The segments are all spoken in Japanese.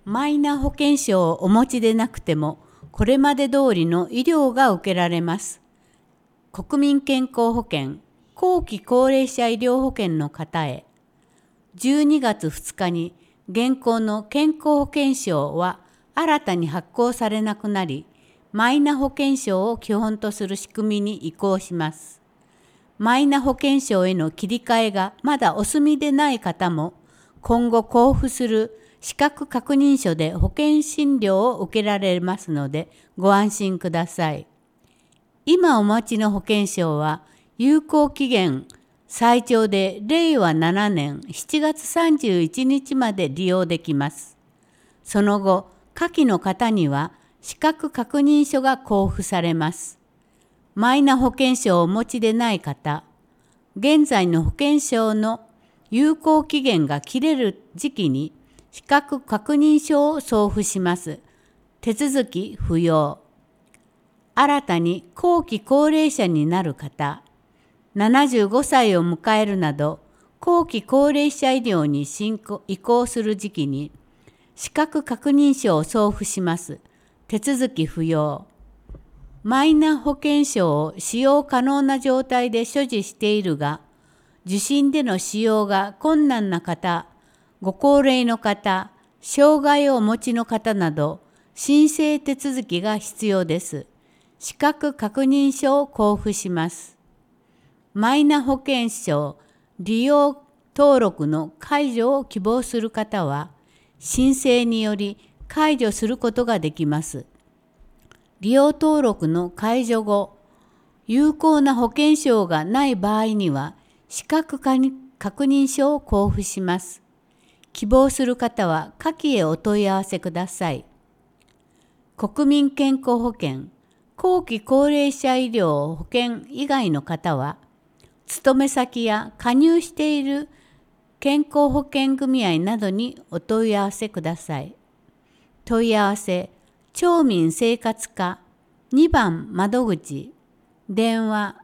マイナ保険証をお持ちでなくても、これまで通りの医療が受けられます。国民健康保険、後期高齢者医療保険の方へ。12月2日に現行の健康保険証は新たに発行されなくなり、マイナ保険証を基本とする仕組みに移行します。マイナ保険証への切り替えがまだお済みでない方も、今後交付する資格確認書で保険診療を受けられますのでご安心ください。今お待ちの保険証は有効期限最長で令和7年7月31日まで利用できます。その後、下記の方には資格確認書が交付されます。マイナ保険証をお持ちでない方、現在の保険証の有効期限が切れる時期に資格確認書を送付します。手続き不要。新たに後期高齢者になる方、75歳を迎えるなど後期高齢者医療に移行する時期に資格確認書を送付します。手続き不要。マイナ保険証を使用可能な状態で所持しているが、受診での使用が困難な方、ご高齢の方、障害をお持ちの方など、申請手続きが必要です。資格確認書を交付します。マイナ保険証利用登録の解除を希望する方は、申請により解除することができます。利用登録の解除後、有効な保険証がない場合には、資格確認書を交付します。希望する方は下記へお問い合わせください。国民健康保険、後期高齢者医療保険以外の方は、勤め先や加入している健康保険組合などにお問い合わせください。問い合わせ、町民生活課2番窓口、電話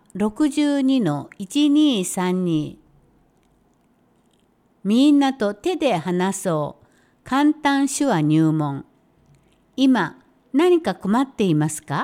62-1232。みんなと手で話そう。簡単手話入門。今、何か困っていますか？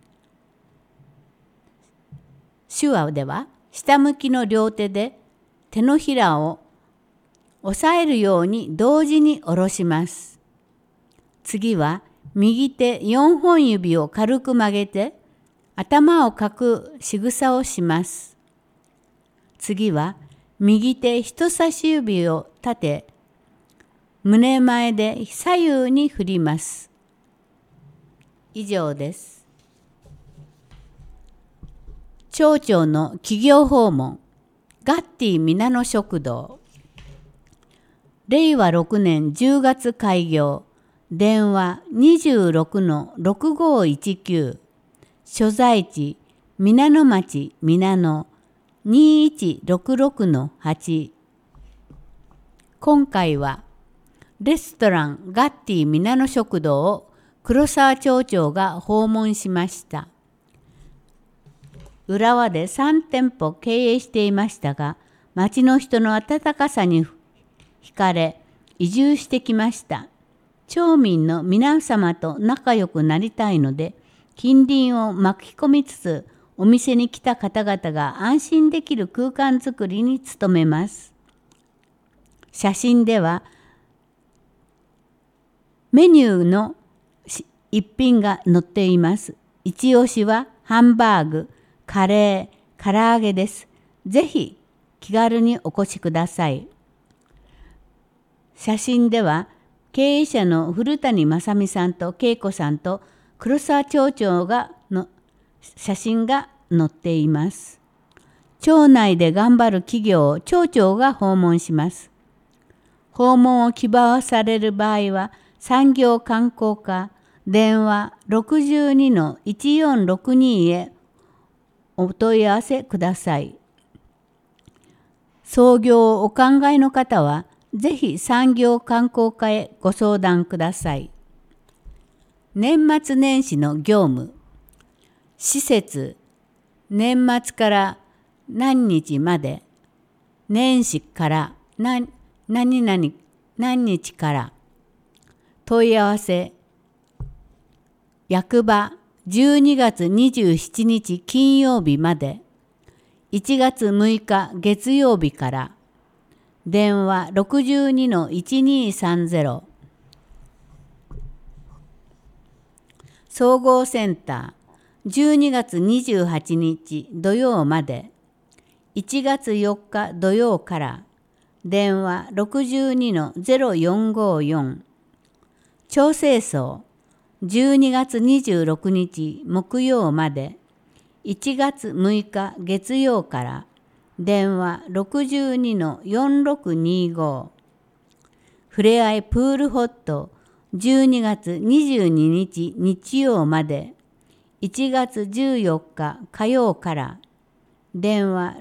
手話では、下向きの両手で手のひらを押さえるように同時に下ろします。次は、右手4本指を軽く曲げて、頭をかく仕草をします。次は、右手人差し指を立て、胸前で左右に振ります。以上です。町長の企業訪問、ガッティ皆野食堂。令和6年10月開業。電話 26-6519。所在地、皆野町皆野 2166-8。今回は、レストランガッティ皆野食堂を黒沢町長が訪問しました。浦和で3店舗経営していましたが、町の人の温かさに惹かれ、移住してきました。町民の皆様と仲良くなりたいので、近隣を巻き込みつつ、お店に来た方々が安心できる空間づくりに努めます。写真では、メニューの一品が載っています。一押しはハンバーグ、カレー、唐揚げです。ぜひ気軽にお越しください。写真では、経営者の古谷正美さんと恵子さんと黒沢町長の写真が載っています。町内で頑張る企業を町長が訪問します。訪問を希望される場合は、産業観光課電話 62-1462 へお問い合わせください。創業をお考えの方は、ぜひ産業観光課へご相談ください。年末年始の業務、施設、年末から何日まで、年始から何日から、 問い合わせ役場12月27日金曜日まで、1月6日月曜日から、電話 62-1230、総合センター12月28日土曜まで、1月4日土曜から、電話 62-0454、調整層12月26日木曜まで、1月6日月曜から、電話 62-4625、ふれあいプールホット12月22日日曜まで、1月14日火曜から、電話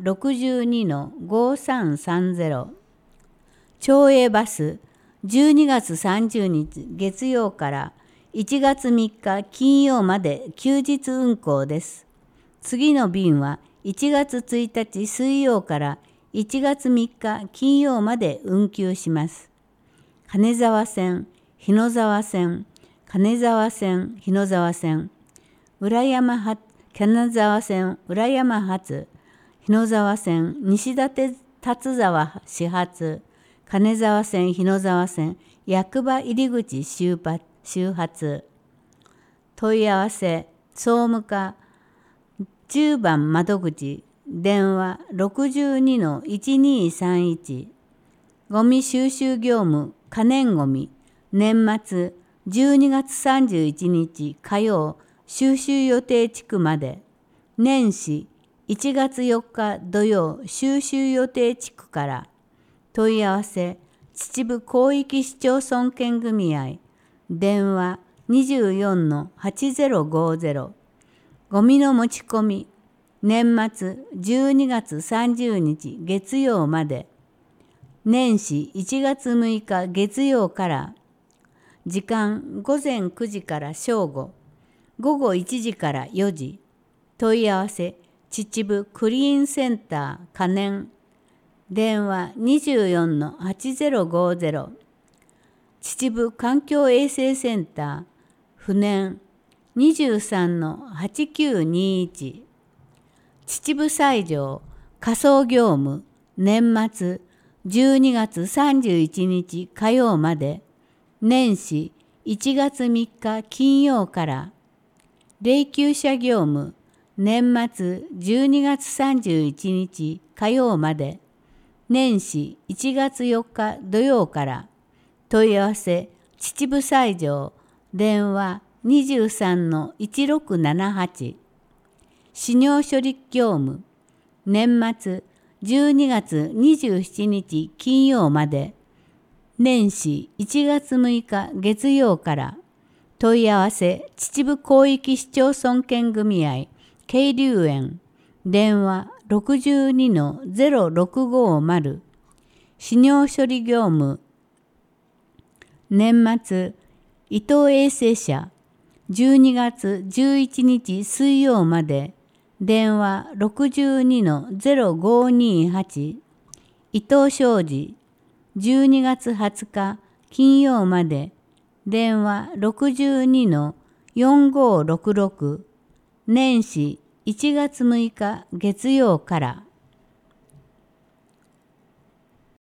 62-5330、町営バス12月30日月曜から1月3日金曜まで休日運行です。次の便は1月1日水曜から1月3日金曜まで運休します。金沢線、日野沢線、金沢線、日野沢線、金沢線、浦山発、日野沢線、西立沢始発、金沢線、日野沢線、役場入口終発。問い合わせ、総務課10番窓口、電話 62-1231、ゴミ収集業務、可燃ゴミ、年末12月31日火曜、収集予定地区まで、年始1月4日土曜、収集予定地区から、問い合わせ、秩父広域市町村圏組合、電話 24-8050、ゴミの持ち込み、年末12月30日月曜まで、年始1月6日月曜から、時間午前9時から正午、午後1時から4時、問い合わせ、秩父クリーンセンター可燃、電話 24-8050、秩父環境衛生センター不燃 23-8921、秩父西条仮送業務、年末12月31日火曜まで、年始1月3日金曜から、霊柩車業務、年末12月31日火曜まで、年始1月4日土曜から、問い合わせ、秩父西条、電話 23-1678、死尿処理業務、年末12月27日金曜まで、年始1月6日月曜から、問い合わせ、秩父広域市町村圏組合、渓流園、電話 62-0650、死尿処理業務、年末、伊東衛生社、12月11日水曜まで、電話 62-0528、伊藤商事、12月20日金曜まで、電話 62-4566、年始1月6日月曜から。